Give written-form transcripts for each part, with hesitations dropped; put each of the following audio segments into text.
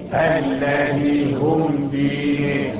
الذي هم فيه.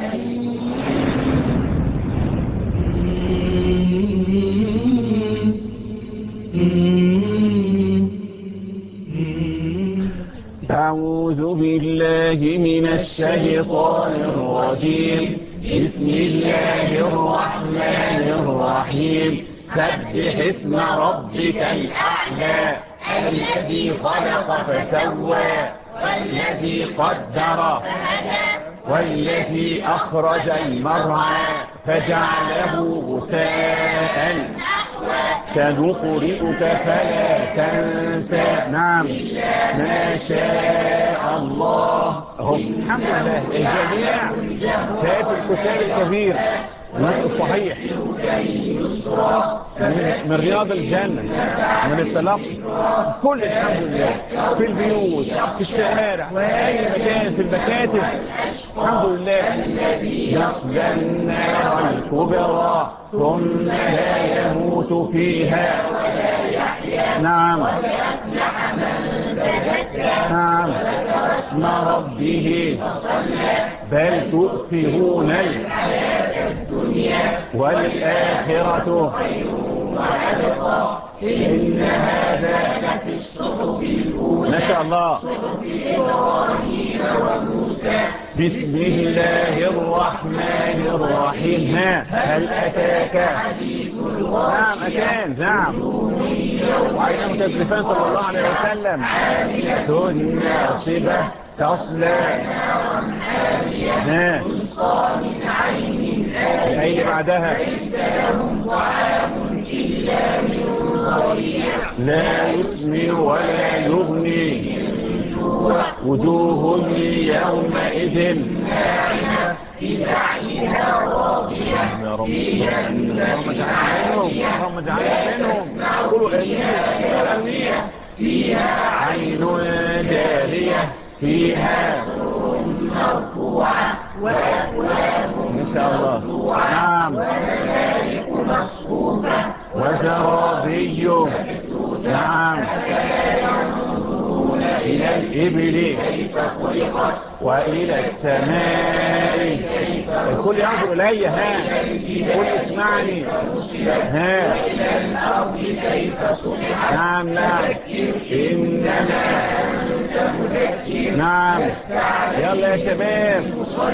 أعوذ بالله من الشيطان الرجيم. بسم الله الرحمن الرحيم. سبح اسم ربك الأعلى الذي خلق فسوى والذي قدر فهدى والذي أخرج المرعى فجعله غثاء سنقرئك فلا تنسى نعم ما شاء الله. الحمد لله الجميع شايف الكتاب الكبير الصحيح من رياض الجنة من التلقي كل الحمد لله في البيوت في الشوارع في أي مكان في المكاتب الحمد لله. يصلى النار الكبرى ثم لا يموت فيها ولا يحيا نعم ويفلح من تزكى نعم وذكر اسم ربه فصلى بل تؤثرون الحياة الدنيا والآخرة خير وأبقى إن هذا لفي الصحف الأولى ما شاء الله صحف إبراهيم وموسى. بسم الله الرحمن الرحيم. هل أتاك حديث الغاشية؟ نعم أكان نعم وعلينا متزفان صلى الله عليه وسلم. عاملة ناصبة تصلى نارا حامية تسقى من عين آنية أي بعدها ليس لهم طعام إلا من ضريع لا يسمن ولا يغني من جوع وجوه يومئذ ناعمة بسعيها راضية في جنة عالية لا تسمع فيها لاغية فيها عين جارية فيها سرر مرفوعة وأكواب مرفوعة نعم ونمارق مصفوفة وزرابي نعم. ينظرون إلى الإبل كيف خلقت وإلى السماء الكل ينظر إلي قل اسمعني وإلى الأرض كيف سطحت نعم نعم إنما أنت مذكر نعم يلا يا شباب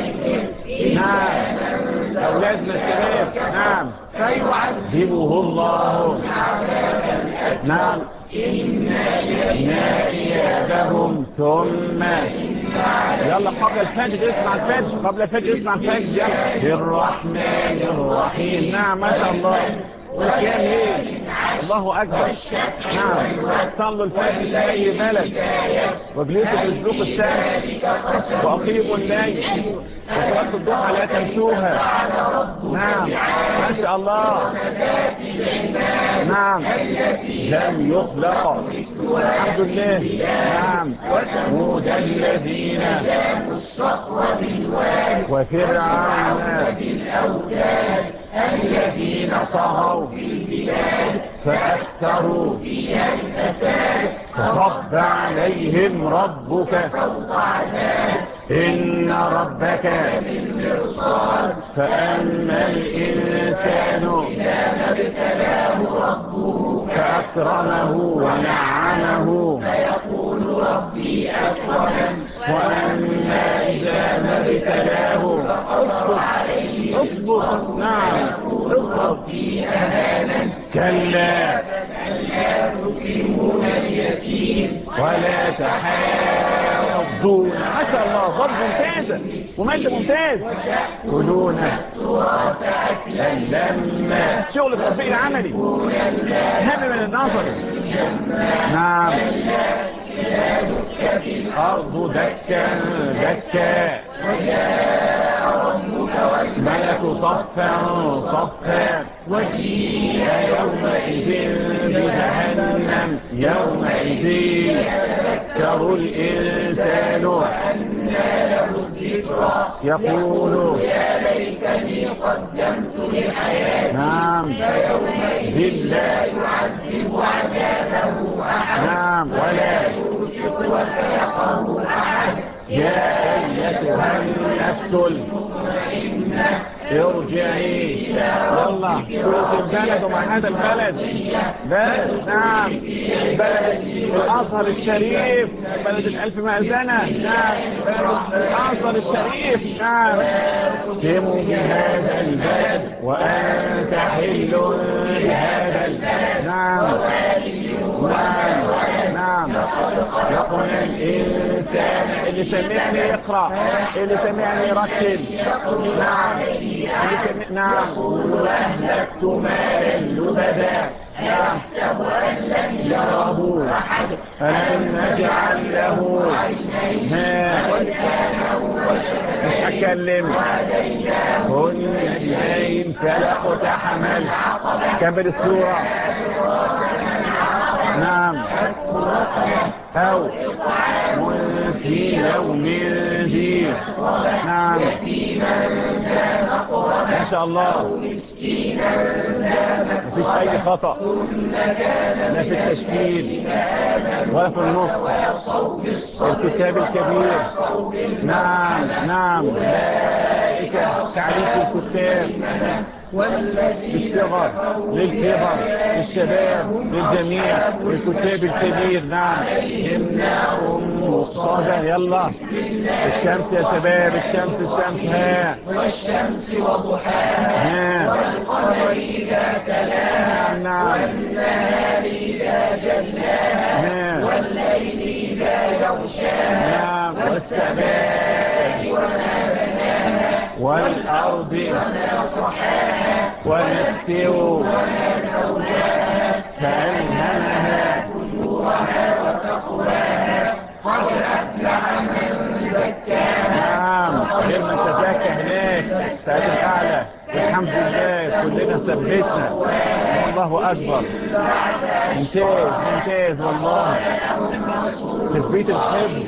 نعم أولادنا الشباب نعم فيعذبه الله نعم إن إلينا إيابهم ثم يلا قبل الفجر اسمع الفجر قبل الفجر اسمع الفجر الرحمن الرحيم نعم ما شاء الله والكلام ايه الله اكبر نعم صلوا الفجر في اي بلد واجلسوا في السوق الشمس واقيموا الليل وصلاه الضحى لا تنسوها نعم ما شاء الله نعم لم يخلق الحمد لله نعم وثمود الذين جابوا الصخر بالواد وفرعون بالاوتاد الذين طغوا في البلاد فأكثروا فيها الفساد فصب عليهم ربك سوط عذاب إن ربك بالمرصاد فأما الإنسان إذا ما ابتلاه ربه فأكرمه ونعمه فيقول ربي أكرمن وأما إذا ما ابتلاه فقدر عليه رزقه نعم ربي أهانن كلا تكرمون اليتيم ولا تحاضون ما شاء الله ضرب ممتازة ومادة ممتاز تأكلون التراث أكلا لما شغل التطبيق العملي هم من النظر نعم إذا دكت الأرض دكا دكا وجاء ربك والملك صفا صفا وجيء يومئذ بجهنم يومئذ يتذكر الإنسان وأنى له الذكرى يقول يا ليتني قدمت لحياتي نعم فيومئذ لا يعذب عذابه أحد نعم ولا يوثق وثاقه أحد يا أيتها النفس المطمئنة ارجعي. يلا سورة البلد. ومع هذا البلد بلد، نعم، بلد الأزهر الشريف، بلد الألف مأذنة، نعم، بلد الأزهر الشريف، نعم. اقسم بهذا البلد وأنت حل بهذا البلد، نعم، نعم، نعم. لقنا الإنسان. اللي سمعني يقرأ، اللي سمعني يرتل، نعم، نعم. وأهلكت مالا لبدا يحسب أن لم يره أحد ألم نجعل له عينين ولسانا وشفتين مش هتكلم النجدين فلاقتحم العقبة. كمل السورة. نعم. أو إطعام في يوم ذي، نعم، ما شاء الله، مفيش أي خطأ، لا في التشكيل ولا في النطق. الكتاب الكبير، نعم، نعم. ملائكة تعريف الكتاب للصغر، للكبر، للشباب، للجميع. الكتاب الكبير، نعم. إنهم مصطفى. يلا الشمس يا شباب، الشمس، الشمس، ها، والشمس وضحاها، والقمر إذا تلاها، نعم، والنهار إذا جلاها، والليل إذا يغشاها، نعم، والسماء وما بناها، والأرض وما طحاها، ونفس وما سواها، فألهمها فجورها وتقواها، قد أفلح من زكاها. نعم، لما تزكى هناك سعد الأعلى. الحمد لله كلنا ثبتنا. الله أكبر. ممتاز، ممتاز والله. تثبيت الحفظ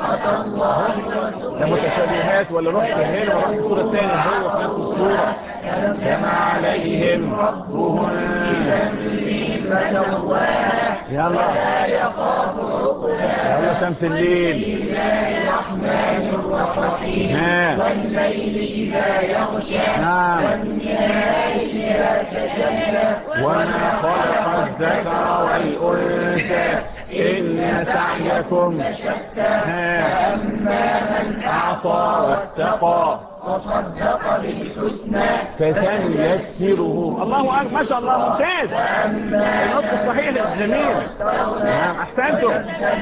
ده متشابهات ولا رحت هنا ورحت الصورة الثانية هو في نفس الصورة. كما عليهم ربهم فسواها. يلا يلا شمس الليل. بسم الله الرحمن الرحيم. والليل إذا يغشى، نعم، والنهار إذا تجلى، وما خلق الذكر والأنثى إن سعيكم لشتى. فأما من أعطى واتقى وصدق بالحسنى فسنيسره. الله أكبر، ما شاء الله، ممتاز. النطق الصحيح الجميل، نعم، أحسنتم.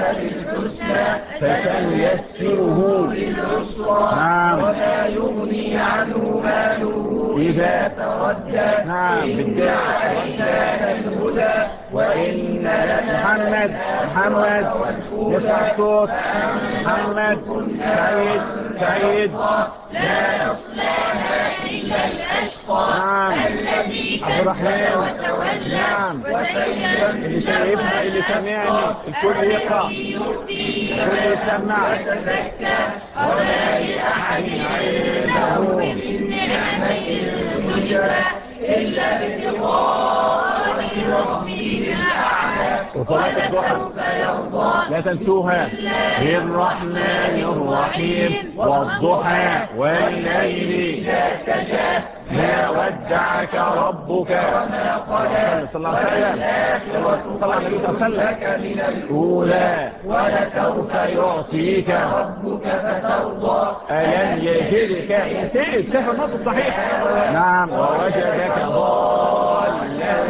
فسنيسره للعسرى، نعم، وما يغني عنه ماله إذا تردى. نعم، علينا الهدى وإن محمد، محمد يسمع الصوت. محمد سعيد، سعيد. لا يصلاها إلا الأشقى، نعم، الذي كذب وتولى. نعم، اللي شايفنا، اللي سمعني، الكل يقرأ، الكل يسمع. ولا لأحد عنده من نعمة تجزى إلا ابتغاء وجه ربه الأعلى ولسوف يرضى. لا تنسوها. الرحمن الرحيم والضحى والليل إذا سجى ما ودعك ربك وما قلى. صلى الله عليه وسلم لك من الأولى ولسوف يعطيك ربك فترضى. ألم يجدك انتهي السفر النص الصحيح. نعم، ووجدك ضالا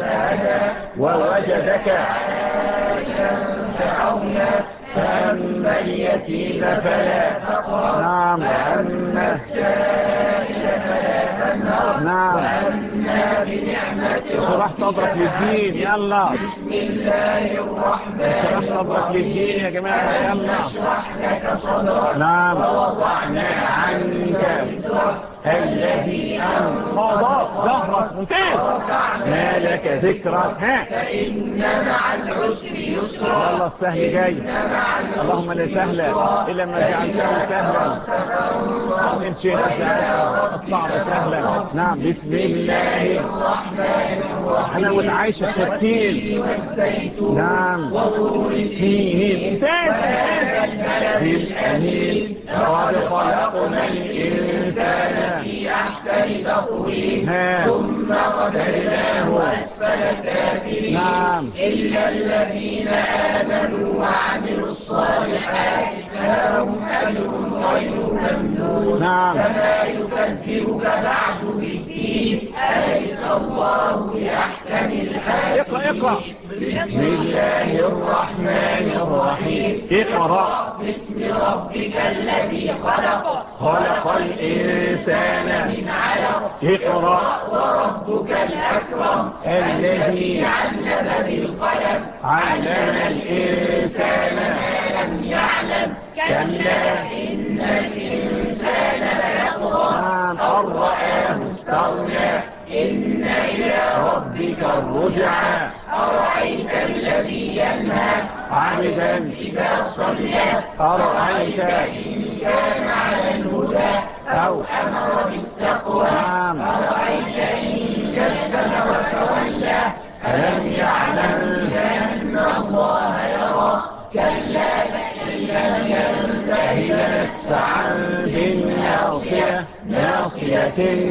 ووجدك عائلا فأغنى فأما اليتيم فلا تقهر. نعم، وأما السائل فلا تنهر. نعم، وأما بنعمة اشرح صدرك للدين. يلا بسم الله الرحمن الرحيم. اشرح صدرك للدين يا جماعة. يلا اشرح لك صدرك. نعم، ووضعنا عنك وزرك الذي أنقض ظهرك. ممتاز. ما لك ذكرك. ها، فإن مع العسر يسرا. يلا السهل جاي. اللهم لا سهل إلا ما جعلته سهلا إن شئت جعلت الصعب سهلا. نعم، بسم الله الرحمن الرحيم. أنا والعيشة الترتيل. نعم، وطور سينين. ممتاز. الأمين لقد خلقنا الإنسان في أحسن تقويم ثم رددناه أسفل سافلين نعم إلا الذين آمنوا وعملوا الصالحات فلهم أجر غير ممنون نعم فما يكذبك بعد بالدين أليس الله بأحكم الحاكمين اقرأ بسم الله الرحمن الرحيم اقرأ باسم ربك الذي خلق خلق الإنسان من علق اقرأ وربك الأكرم الذي علم بالقلم علم الإنسان ما لم يعلم كلا إن الإنسان ليطغى أن رآه استغنى إن إلى ربك الرجعى أرأيت الذي ينهى عبدا إذا صلى أرأيت إن كان على الهدى أو أمر بالتقوى أرأيت إن كذب وتولى ألم يعلم بأن الله يرى كلا لم ينته لنسفعا بالناصية ناصية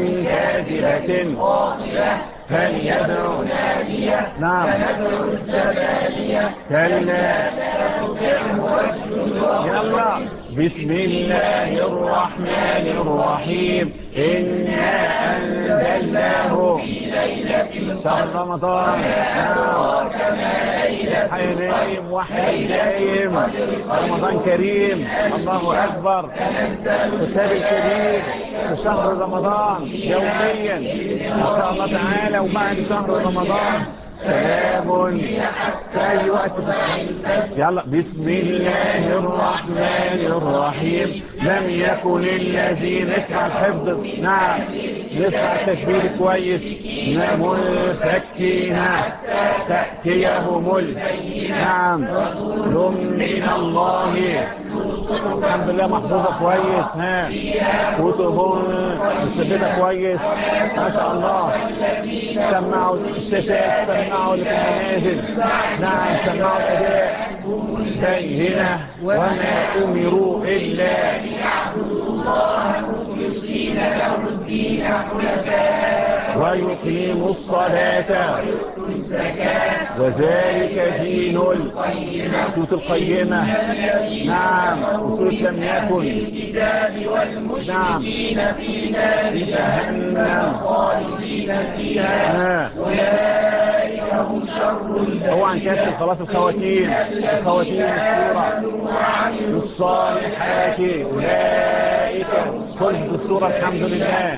كاذبة خاطئة فليدع نادية فندع الزبانية كلا لا تطعه واسجد يلا بسم الله الرحمن الرحيم إنا أنزلناه في ليلة شهر رمضان أدراك ما ليلة القدر وحيدايم رمضان كريم الله أكبر كتاب الكبير في شهر رمضان يوميا إن شاء الله تعالى وبعد شهر رمضان سلام في أي وقت يلا بسم الله الرحمن الرحيم لم يكن الذين نسمع الحفظ نعم نسمع التشبير كويس منفكين تأتيهم نعم رسول من الله الحمد لله محفوظة كويس كتب مستبدة كويس ما شاء الله سمعوا الشاشات سمعوا المنازل نعم سمعوا الأداء بيننا وما أمروا إلا ليعبدوا الله مخلصين له الدين حنفاء ويقيموا الصلاة ويؤتوا الزكاة وذلك دين القيمة نعم وسورة لم يكن الكتاب والمشركين في نار جهنم خالدين فيها أولئك هم شر البرية هو عن كاتب خلاص الخواتيم السورة وعملوا الصالحات أولئك خلد السورة الحمد لله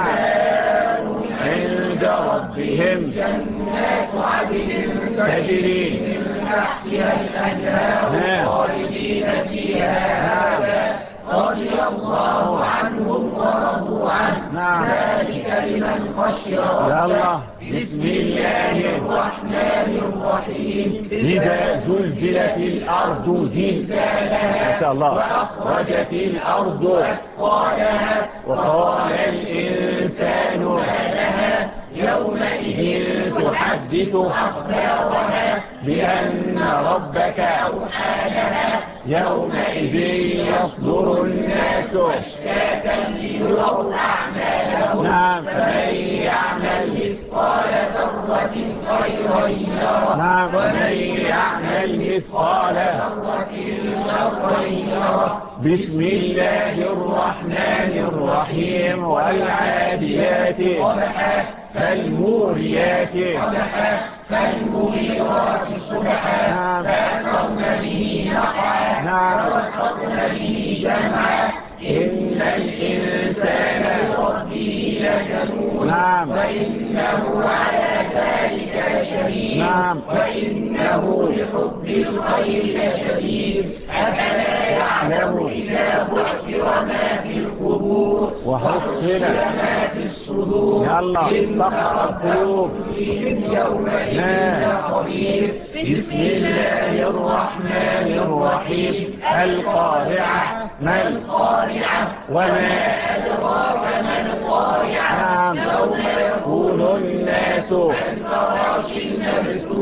عند ربهم جنات عدن تجري من تحتها الأنهار خالدين فيها رضي الله عنهم ورضوا عنه ذلك لمن خشي ربه بسم الله الرحمن الرحيم إذا زلزلت الأرض زلزالها ما شاء الله وأخرجت الأرض أثقالها وقال الإنسان ما لها يومئذ تحدث أخبارها بأن ربك أوحى لها يومئذ يصدر الناس أشتاتا ليروا أعمالهم نعم فمن يعمل مثقال ذرة خيرا يره نعم ومن يعمل مثقال ذرة شرا يره بسم الله الرحمن الرحيم والعاديات ضبحا فالموريات قدحا فالمغيرات صبحا فأثرن به نقعا فوسطن به جمعا إن الإنسان لربه لكنود وإنه على ذلك لشهيد وإنه لحب الخير لشديد أفلا يعلم إذا بعثر ما في القبور وحصل ما في الصدور إن القلوب يومئذ خبير بسم الله الرحمن الرحيم القارعة ما القارعة وما أدراك ما القارعة يوم يكون الناس كالفراش المبثوث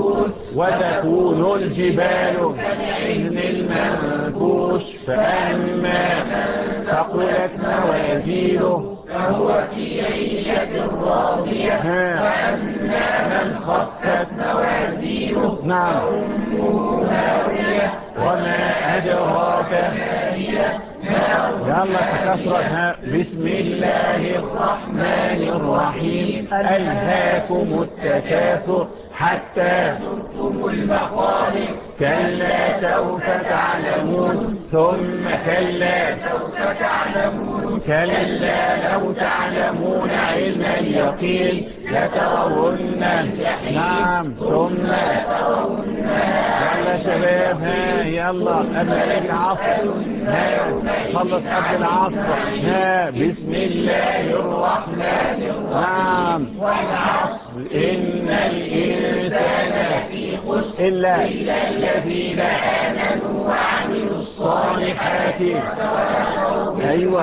وتكون الجبال كالعهن المنفوش فأما ثقلت موازينه فهو في عيشة راضية وأما من خفت موازينه فأمه هاوية وما أدراك ما هي يلا تكسرتها. بسم الله الرحمن الرحيم. ألهاكم التكاثر حتى زرتم المقابر كلا سوف تعلمون ثم كلا سوف تعلمون كلا لو تعلمون علم اليقين لترون الجحيم ثم لترونها. يلا شباب ها يلا قبل العصر خلص قبل العصر بسم الله الرحمن الرحيم. والعصر إن الإنسان لفي خسر إلا الذين آمنوا وعملوا الصالحات أيوة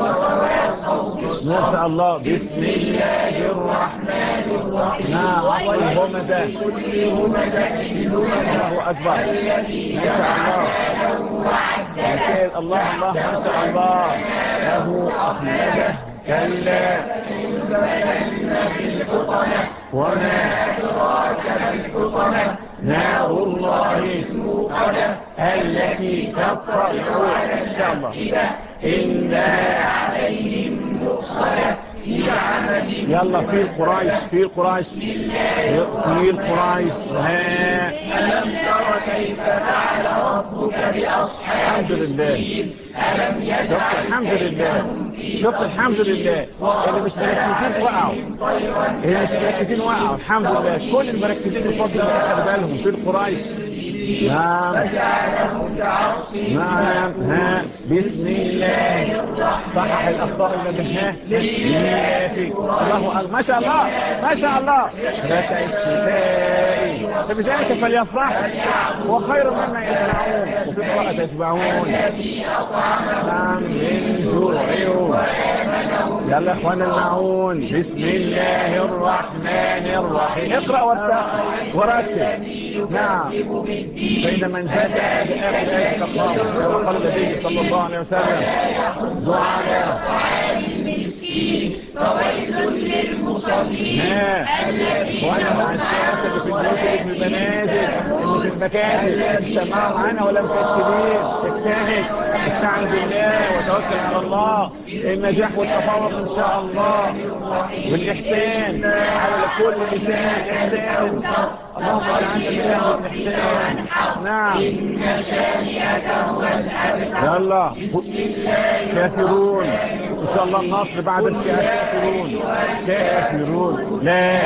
ما شاء الله. بسم الله الرحمن الرحيم. عطل همزة كل همزة الله أكبر. الذي جمع وعدده الله ما شاء الله له أخلده كلا لتنبذن بالحطمة وما أدراك ما الحطمة نار الله الموقدة التي تطلع على الأفئدة إنها عليهم مؤصدة في عمد. يلا في القريش في القريش في القريش ألم تر كيف فعل ربك بأصحاب الفيل ألم يجعل الحمد لله. شوف الحمد لله اللي مش مركزين وقعوا اللي مش مركزين وقعوا الحمد لله. كل المركزين بفضل الله أخذ بالهم في القريش. نعم نعم بسم الله صحح الأخطاء التي الله ما شاء الله ما شاء الله. ركع الشتاء فبذلك فليفرح وخير مما يصنعون وفي قراءة تتبعون. نعم من جوع. يلا اخوانا المعون. بسم الله الرحمن الرحيم. اقرأ ورتب. نعم بين من جاء بآخر آية تقرأ وقال النبي صلى الله عليه وسلم دعاء المسكين فويل للمصلين وانا مع الشيخ اللي في البيوت اللي في المنازل اللي في المكاتب تسمعوا معانا ولا مكتبين تجتهد استعن بالله وتوكل على الله. النجاح والتفوق ان شاء الله بالاحسان على كل لسان احسان. اللهم اجعلنا لله بالاحسان. نعم إن شانئك هو الأبتر. يلا كافرون ان شاء الله النصر بعد الكافرون. كافرون لا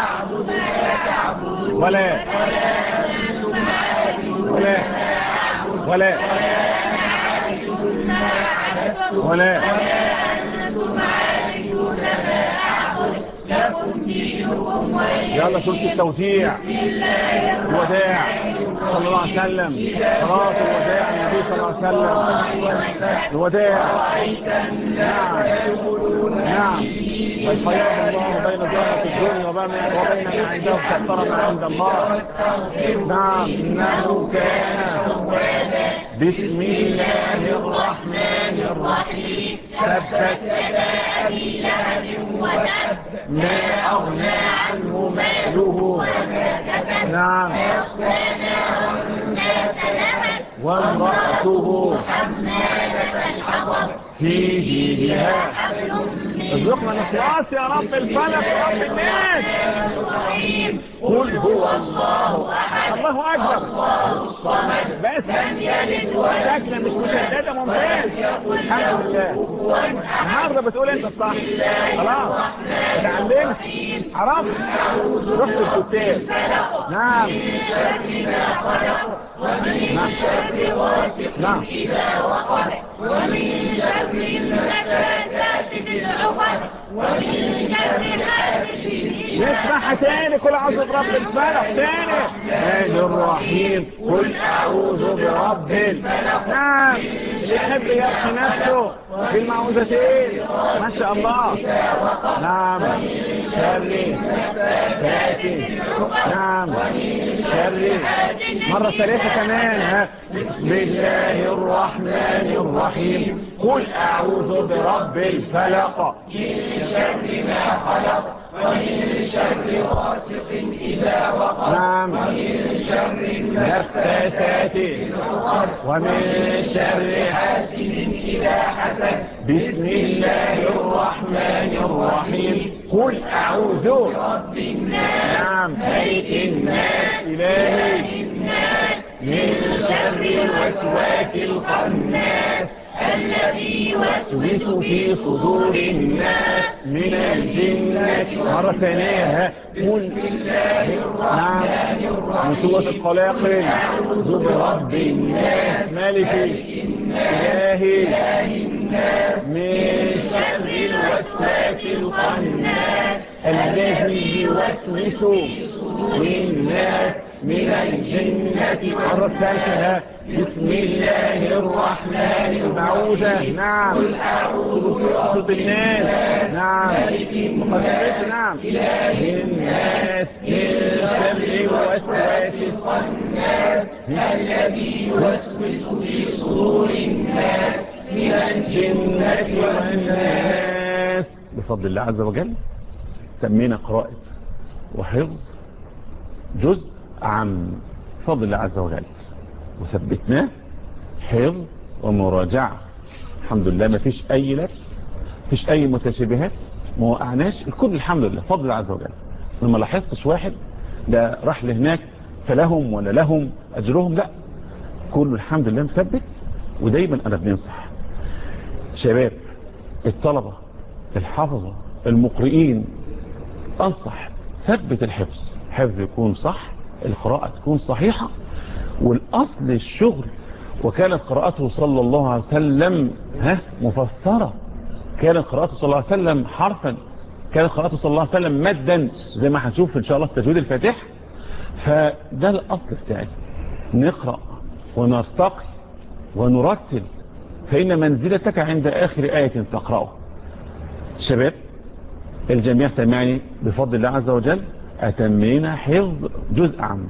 ولا ولا ولا ولا يلا سورة التوزيع الوداع صلى الله عليه وسلم. صلاة الوداع النبي صلى الله عليه وسلم. الوداع نعم ويخير الله بين زهرة الدنيا وبين ما عنده فاختار ما عند الله. نعم إنه كان. بسم الله الرحمن الرحيم. تبت يدا أبي لهب وتب ما أغنى عنه ماله وما كسب. نعم وامرأته حمالة الحطب في جيدها ارزقنا الإخلاص يا رب الفلك يا رب الناس. قل هو الله أحد الله أكبر الله الصمد بس لم يلد ولد مش مشددة ممتاز. الحمد لله النهارده بتقول انت الصح خلاص اتعلمت عرفت رحت الكتاب. نعم ومن شر غاسق إذا وقب ومن شر النفاثات في العقد ومن شر حاسد. نسمعها تاني كل أعوذ برب الفلق تاني. الرحمن الرحيم. قل أعوذ برب الفلق. نعم يحب يرخي نفسه في المعوذتين ما شاء الله. نعم شر فاتن. نعم شر. مرة ثالثة كمان. بسم الله الرحمن الرحيم. قل أعوذ برب الفلق من شر ما خلق ومن شر غاسق إذا وقب. نعم. ومن شر النفاثات في العقد ومن شر حاسد إذا حسد. بسم الله الرحمن الرحيم. قل أعوذ برب الناس. نعم. ملك الناس. إله الناس. من شر الوسواس الخناس الذي يوسوس في صدور الناس من الجنة. مرة ثانية. بسم الله الرحمن الرحيم. من سورة القلاقل. أعوذ برب الناس ملك إله الناس من شر الوسواس الخناس الذي يوسوس في صدور الناس من الجنة. مرة ثالثة. بسم الله الرحمن الرحيم. نعم. قل أعوذ برب الناس. نعم. نعم. إله الناس من شر الوسواس الخناس الذي يوسوس في صدور الناس من الجنة والناس. بفضل الله عز وجل تمينا قراءة وحفظ جزء عام بفضل الله عز وجل، وثبتناه حفظ ومراجعة. الحمد لله ما فيش أي لبس، ما فيش أي متشابهات، ما وقعناش الكل الحمد لله بفضل الله عز وجل. لما لاحظتش واحد ده راح لهناك فلهم ولا لهم أجرهم، لا كله الحمد لله مثبت. ودايما أنا بننصح شباب الطلبة الحافظة المقرئين، أنصح ثبت الحفظ، حفظ يكون صح، القراءة تكون صحيحة، والأصل الشغل. وكانت قراءته صلى الله عليه وسلم مفسرة، كانت قراءته صلى الله عليه وسلم حرفا، كانت قراءته صلى الله عليه وسلم مدا زي ما هنشوف إن شاء الله في تجويد الفاتحة. فده الأصل بتاعي، نقرأ ونرتقي ونرتل، فإن منزلتك عند آخر آية تقرأه. شباب الجميع سمعني بفضل الله عز وجل أتمينا حفظ جزء عام،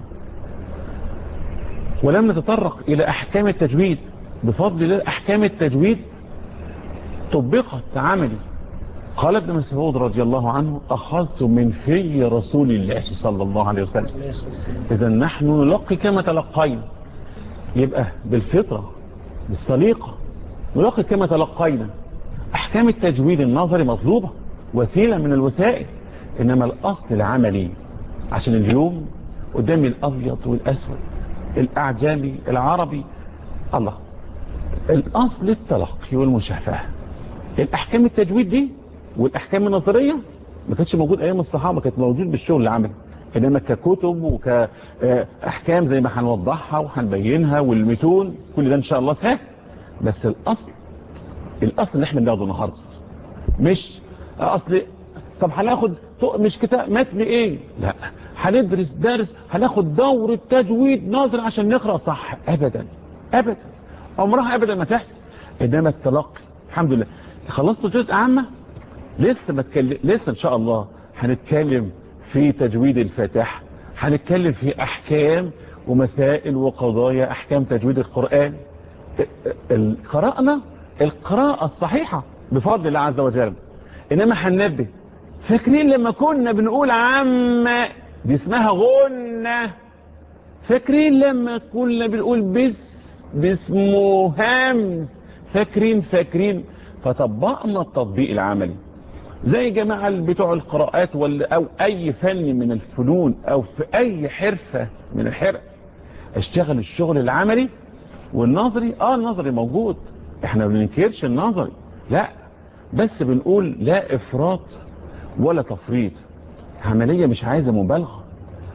ولم نتطرق إلى أحكام التجويد. بفضل الله أحكام التجويد طبقت عملي. قال ابن مسعود رضي الله عنه أخذت من في رسول الله صلى الله عليه وسلم. إذا نحن نلقي كما تلقينا، يبقى بالفطرة بالسليقة نلقي كما تلقينا. أحكام التجويد النظري مطلوبة، وسيلة من الوسائل، إنما الأصل العملي. عشان اليوم قدامي الأبيض والأسود، الأعجمي العربي، الله الأصل التلقي والمشافهة. الأحكام التجويد دي والأحكام النظرية ما كانتش موجود أيام الصحابة، كانت موجود بالشغل العملي، إنما ككتب وكأحكام زي ما هنوضحها وهنبينها والمتون كل ده إن شاء الله سهل. بس الأصل اللي احنا بناخده النهارده مش أصل طب هناخد مش كتاب متن ايه، لا هندرس درس هناخد دورة تجويد نظر عشان نقرأ صح. ابدا ابدا، عمرها ابدا ما تحصل. انما التلقي الحمد لله. خلصت جزء عامة، لسه ان شاء الله هنتكلم في تجويد الفاتحة، هنتكلم في احكام ومسائل وقضايا احكام تجويد القرآن. قرأنا القراءة الصحيحة بفضل الله عز وجل. انما هننبه، فاكرين لما كنا بنقول عامة دي اسمها غنة؟ فاكرين لما كنا بنقول باسمه همز؟ فاكرين. فطبقنا التطبيق العملي زي جماعة بتوع القراءات او اي فن من الفنون او في اي حرفة من الحرف. اشتغل الشغل العملي والنظري. النظري موجود، احنا ما بننكرش النظري، لا، بس بنقول لا افراط ولا تفريط. عملية مش عايزة مبالغة.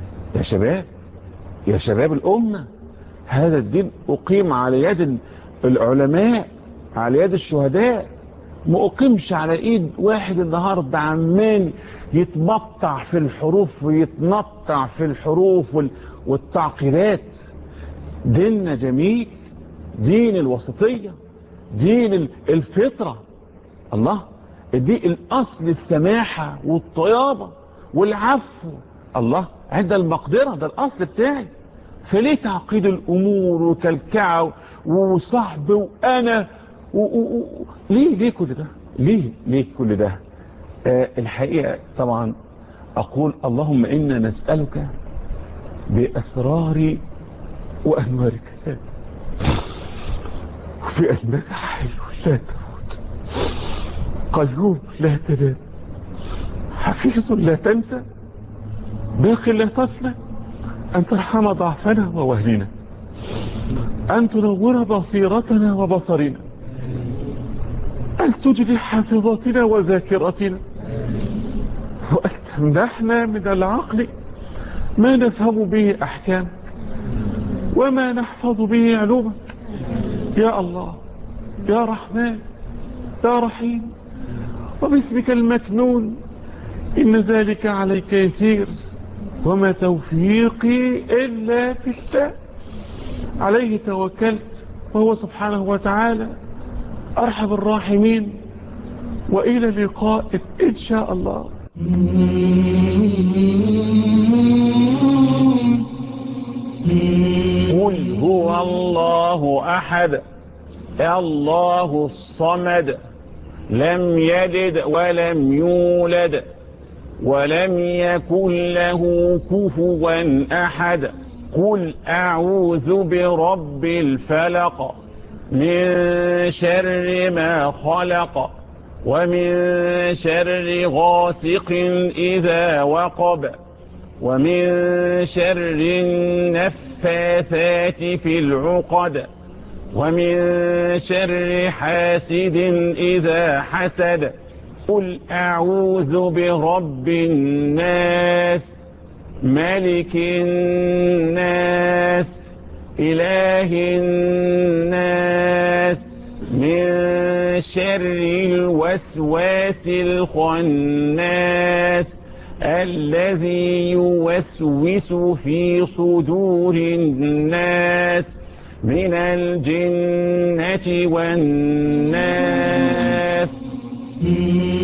يا شباب الأمة، هذا الدين أقيم على يد العلماء، على يد الشهداء، ما أقيمش على إيد واحد النهاردة عمال يتمطع في الحروف ويتنطع في الحروف والتعقيدات. ديننا جميل، دين الوسطية، دين الفطرة. الله، دي الأصل السماحة والطيابة والعفو. الله، عند المقدرة ده الأصل بتاعي. فليه تعقيد الأمور وكلكعة وصحب وأنا ليه كل ده؟ ليه كل ده؟ الحقيقة طبعا أقول اللهم إنا نسألك بأسرار وأنوارك في أنك حي لا تموت، قيوم لا تنام، حفيظ لا تنسى، باق لا تفنى، أن ترحم ضعفنا ووهننا، أن تنور بصيرتنا وبصرنا، أن تجلي حافظتنا وذاكرتنا، وأن تمنحنا من العقل ما نفهم به أحكام وما نحفظ به علومك يا الله يا رحمن يا رحيم. وباسمك المكنون إن ذلك عليك يسير، وما توفيقي إلا بالله، عليه توكلت وهو سبحانه وتعالى أرحم الراحمين. وإلى اللقاء إن شاء الله. قل هو الله أحد الله الصمد لم يلد ولم يولد ولم يكن له كفوا أحد. قل أعوذ برب الفلق من شر ما خلق ومن شر غاسق إذا وقب ومن شر النفاثات في العقد ومن شر حاسد إذا حسد. قل أعوذ برب الناس ملك الناس إله الناس من شر الوسواس الخناس الذي يوسوس في صدور الناس من الجنة والناس.